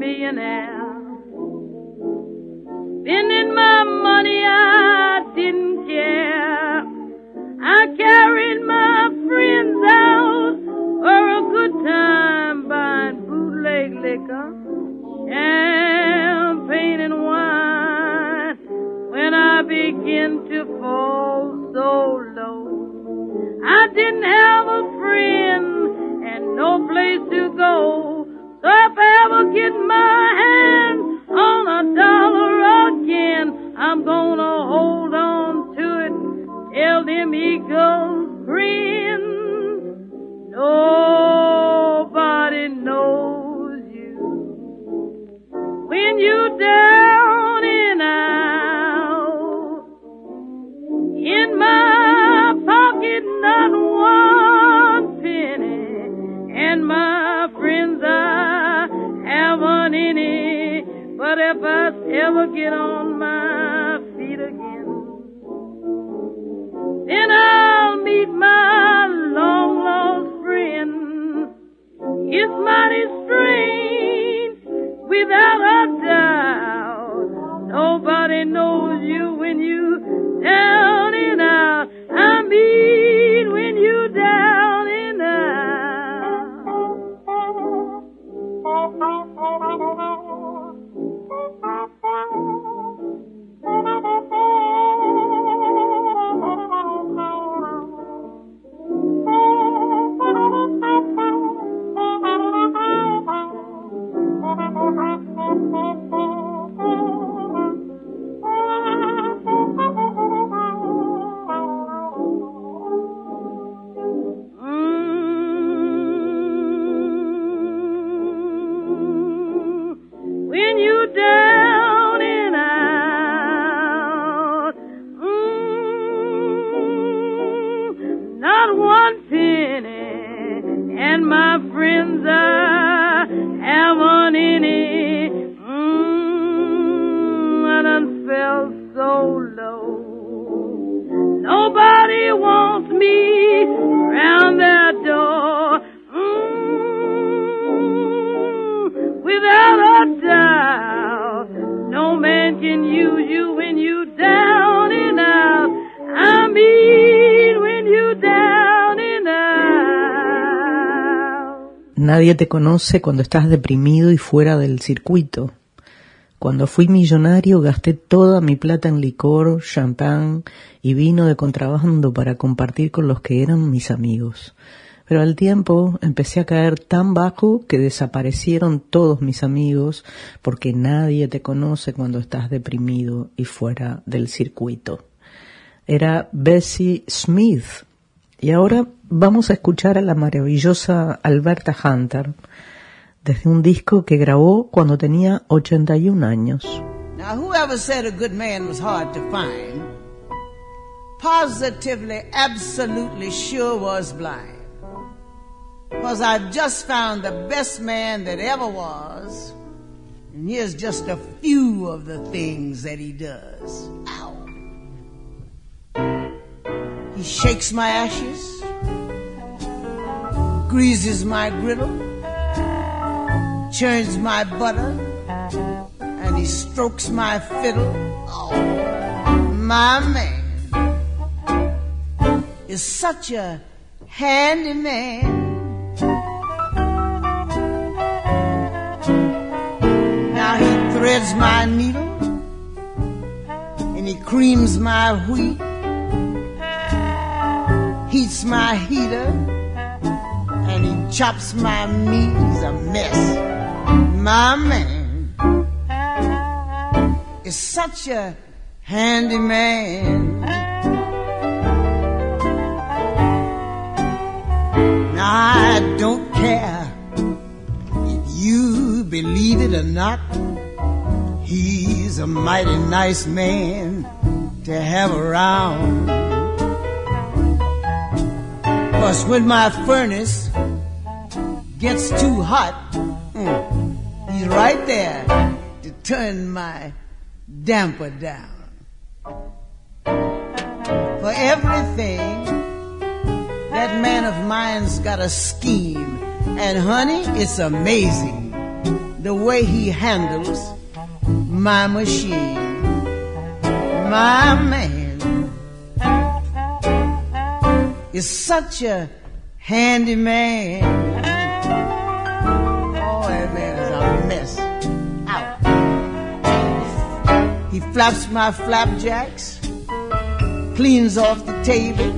millionaire. Spending my money, I didn't care. I carried my friends out for a good time, buying bootleg liquor, champagne and wine. When I began to fall so low, I didn't have a friend and no place to go. So if I ever get my hands on $1 again, I'm gonna hold on to it till them eagles grin. Nobody knows you when you're down and out. In my pocket, not one penny, and my friends, I haven't any. But if I ever get on my feet again, then I'll meet my long-lost friend. It's mighty strange, without a doubt. Nobody knows you when you down and out. I mean when you down and out. Nadie te conoce cuando estás deprimido y fuera del circuito. Cuando fui millonario gasté toda mi plata en licor, champán y vino de contrabando para compartir con los que eran mis amigos. Pero al tiempo empecé a caer tan bajo que desaparecieron todos mis amigos, porque nadie te conoce cuando estás deprimido y fuera del circuito. Era Bessie Smith. Y ahora vamos a escuchar a la maravillosa Alberta Hunter desde un disco que grabó cuando tenía 81 años. Now, whoever said a good man was hard to find, positively, absolutely sure was blind. 'Cause I've just found the best man that ever was, and here's just a few of the things that he does. Ow. He shakes my ashes, greases my griddle, churns my butter, and he strokes my fiddle. Oh, my man is such a handy man. Now he threads my needle, and he creams my wheat, heats my heater, and he chops my meat. He's a mess. My man is such a handy man. Now I don't care if you believe it or not, he's a mighty nice man to have around. 'Cause when my furnace gets too hot, he's right there to turn my damper down. For everything, that man of mine's got a scheme, and honey, it's amazing. the way he handles my machine. My man is such a handy man. Oh, that man is a mess. Out. He flaps my flapjacks, cleans off the table,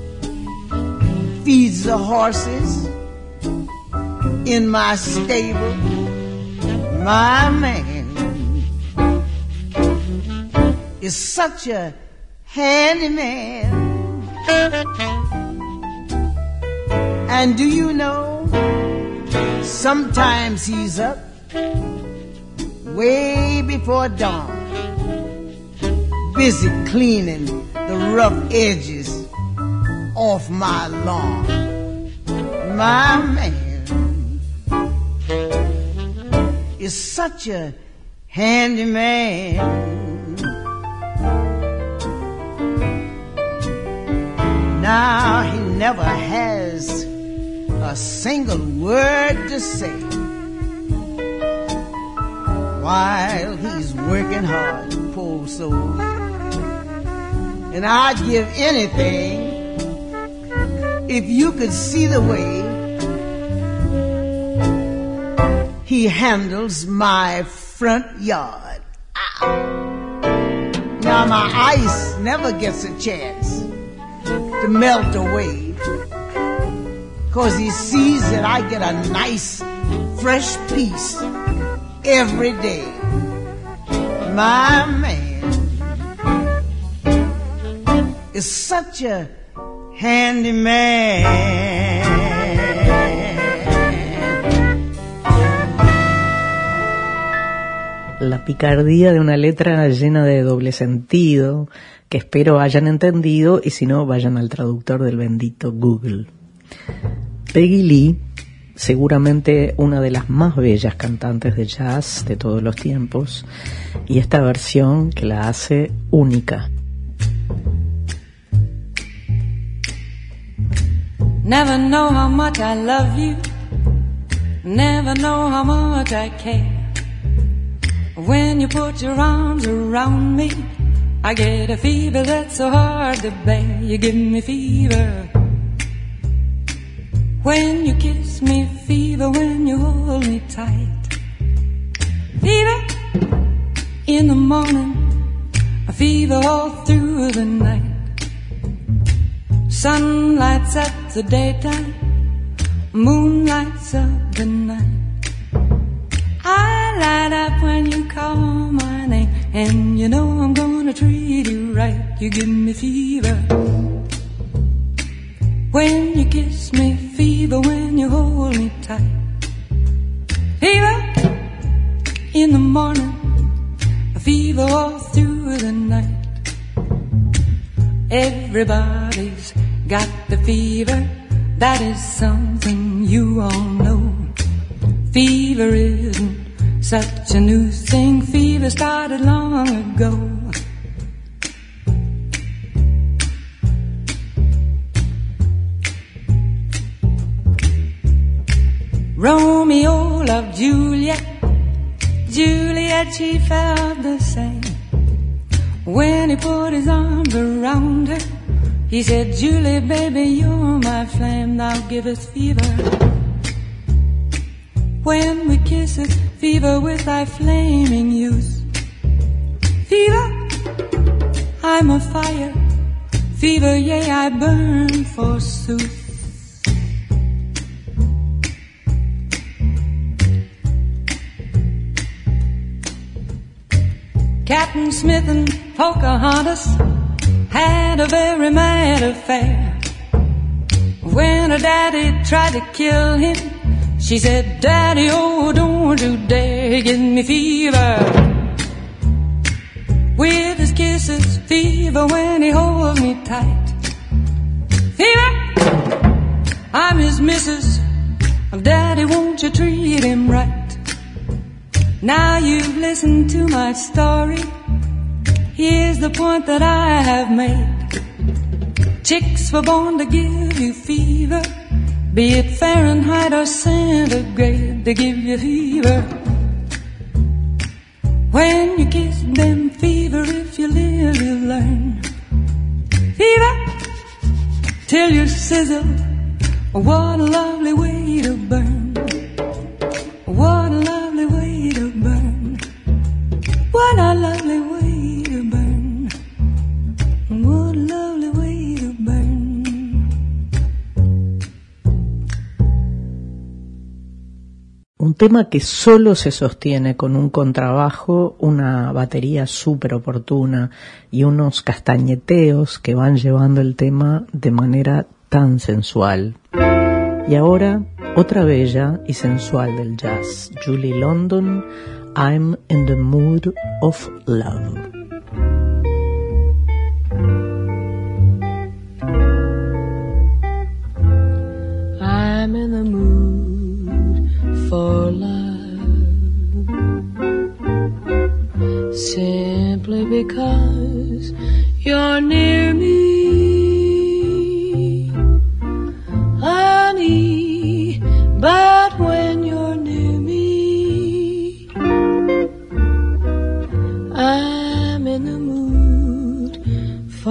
feeds the horses in my stable. My man is such a handy man. And do you know, sometimes he's up way before dawn, busy cleaning the rough edges off my lawn. My man is such a handy man. Now he never has a single word to say while he's working hard, poor soul. And I'd give anything if you could see the way he handles my front yard. Ow. Now my ice never gets a chance to melt away, 'cause he sees that I get a nice fresh piece every day. My man is such a handy man. La picardía de una letra llena de doble sentido, que espero hayan entendido, y si no, vayan al traductor del bendito Google. Peggy Lee, seguramente una de las más bellas cantantes de jazz de todos los tiempos, y esta versión que la hace única. Never know how much I love you, never know how much I care. When you put your arms around me, I get a fever that's so hard to bear. You give me fever when you kiss me, fever when you hold me tight. Fever in the morning, a fever all through the night. Sun lights up the daytime, moon lights up the night. I light up when you call my name, and you know I'm gonna treat you right. You give me fever when you kiss me, fever when you hold me tight. Fever in the morning, a fever all through the night. Everybody's got the fever, that is something you all know. Fever isn't such a new thing, fever started long ago. Romeo loved Juliet, Juliet, she felt the same. When he put his arms around her, he said, Julie, baby, you're my flame, now give us fever. When we kiss it, fever with thy flaming youth. Fever, I'm a fire. Fever, yea, I burn forsooth. Captain Smith and Pocahontas had a very mad affair. When her daddy tried to kill him, she said, Daddy, oh, don't you dare give me fever. With his kisses, fever when he holds me tight. Fever, I'm his missus. Daddy, won't you treat him right? Now you've listened to my story. Here's the point that I have made. Chicks were born to give you fever, be it Fahrenheit or centigrade, they give you fever When you kiss them, fever, if you live, you learn. Fever, till you sizzle. What a lovely way to burn. What a lovely way to burn. What a lovely way to burn. What a lovely way to burn. Un tema que solo se sostiene con un contrabajo, una batería súper oportuna y unos castañeteos que van llevando el tema de manera tan sensual. Y ahora, otra bella y sensual del jazz, Julie London, I'm in the Mood of Love. I'm in the mood for love, simply because you're near me, honey. But when you're near me, I'm in the mood for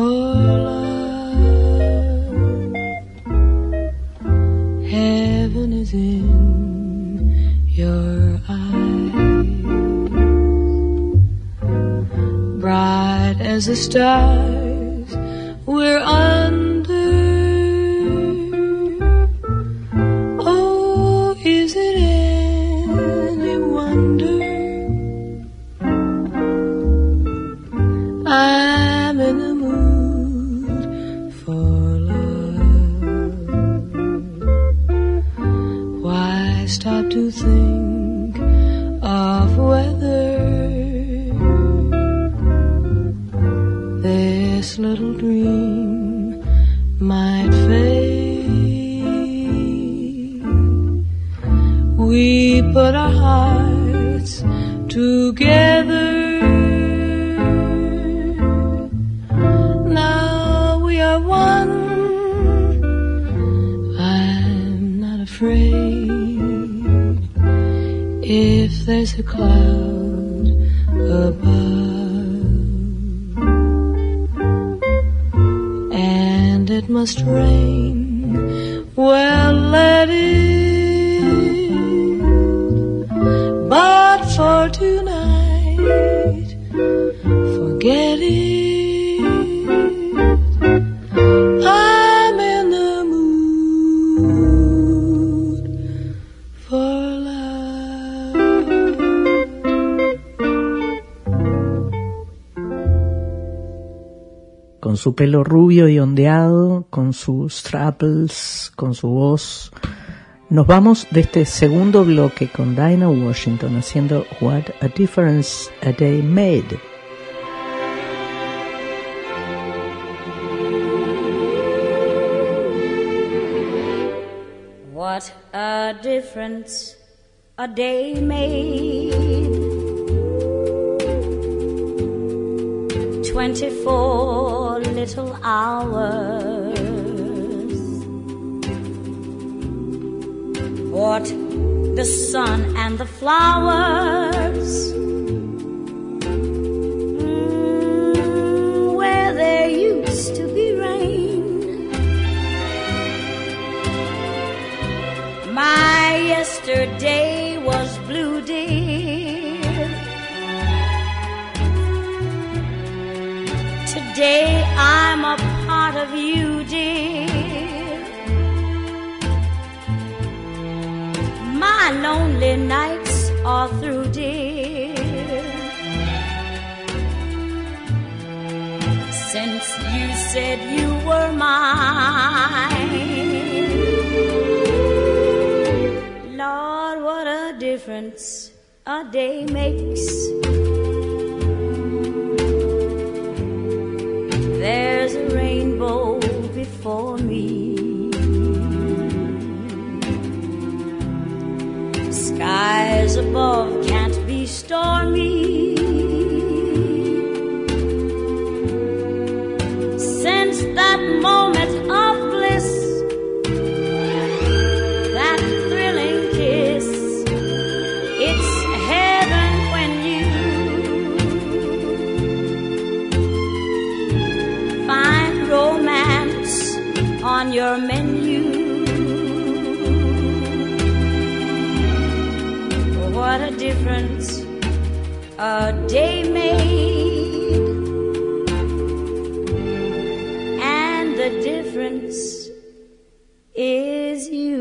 love. Heaven is in your eyes, bright as the stars we're under. Oh, is it any wonder I'm in the mood for love? Why stop to think of whether this little dream might fade? We put our hearts together. Now we are one. I'm not afraid if there's a cloud above, and it must rain. Well, let it. But for tonight, forget it. I'm in the mood for love. Con su pelo rubio y ondeado, con sus strapples, con su voz. Nos vamos de este segundo bloque con Dinah Washington haciendo What a Difference a Day Made. What a difference a day made. 24 little hours. What the sun and the flowers, where there used to be rain. My yesterday was blue, dear. Today I'm a part of you, dear. My lonely nights are through, dear. Since you said you were mine, Lord, what a difference a day makes. There's a rainbow before me. Skies above can't be stormy. Since that moment of bliss, that thrilling kiss, it's heaven when you difference a day made, and the difference is you.